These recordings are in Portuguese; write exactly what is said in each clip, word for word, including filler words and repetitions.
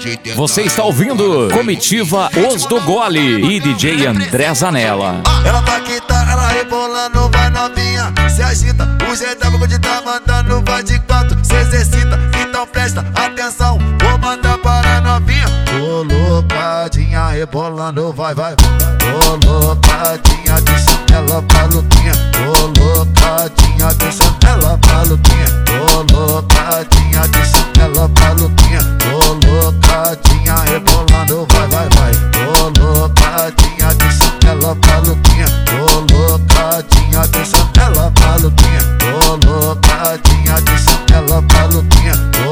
Você está ouvindo Comitiva Os do Gole e D J André Zanella. Ela tá quitada, ela rebolando, vai novinha, se agita. O jeito é de tá mandando, vai de quatro, se exercita. Então presta atenção, vou mandar para a novinha. Colocadinha, rebolando, vai, vai. Colocadinha, deixa ela maluquinha. Colocadinha, deixa ela maluquinha. Colocadinha, deixa ela maluquinha. Colocadinha, rebolando, vai, vai, vai. Colocadinha, deixa ela maluquinha. Colocadinha, deixa ela maluquinha. Colocadinha, deixa ela maluquinha.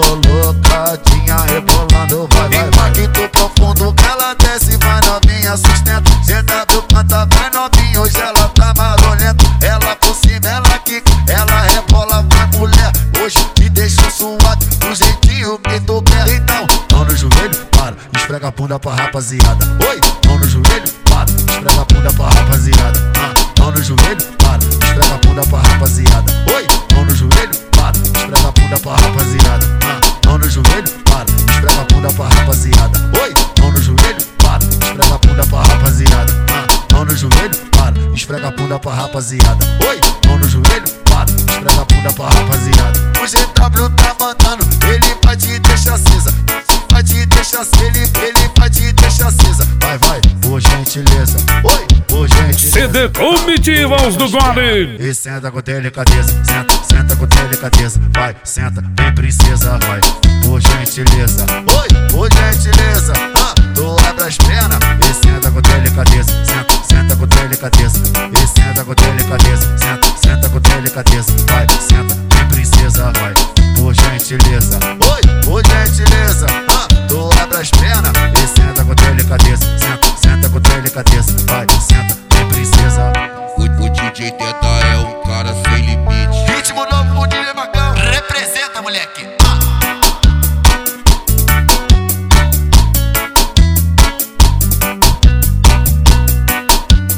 Colocadinha, rebolando, vai, vai, vai. Impacto profundo que ela desce, vai novinha, sustenta. Senta do canta, vai novinha, hoje ela tá marolenta. Ela por cima, ela quica, ela rebola, vai mulher. Hoje te deixo suado, do jeitinho que tu quer. Então, mão no joelho, para, esfrega a bunda pra rapaziada. Oi, mão no joelho, para, esfrega a bunda pra rapaziada. Ah, mão no joelho, para, esfrega a bunda pra rapaziada. Oi, mão no joelho, para, esfrega a bunda pra rapaziada. Ah, mão no joelho, para, esfrega a bunda pra rapaziada. Oi, mão no joelho, para, esfrega a bunda pra rapaziada. Ah, mão no joelho, para, esfrega a bunda pra rapaziada. Oi, mão no joelho, para, esfrega a bunda pra rapaziada. O G W tá mandando, ele vai te deixar acesa. Vai te deixar acesa, ele, ele vai te deixar acesa. Vai, vai, por gentileza. Oi, por gentileza. C D Comitiva Os do Gole. E senta com delicadeza, senta, senta com delicadeza. Vai, senta, vem princesa, vai, por gentileza. Oi, por gentileza. Ah, tu abre as pernas e senta com delicadeza. Senta, senta com delicadeza. E senta com delicadeza. Senta, senta com delicadeza. Vai, senta, vem princesa, vai, por gentileza. Oi, por gentileza. Ah, tu abre as pernas e senta com delicadeza. Senta, senta com delicadeza. Vai, senta, vem princesa. O, o D J Teta é um cara sem limite. Ritmo novo, o D J Macão. Representa, moleque.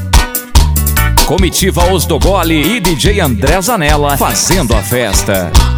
Comitiva Os do Gole e D J André Zanella fazendo a festa.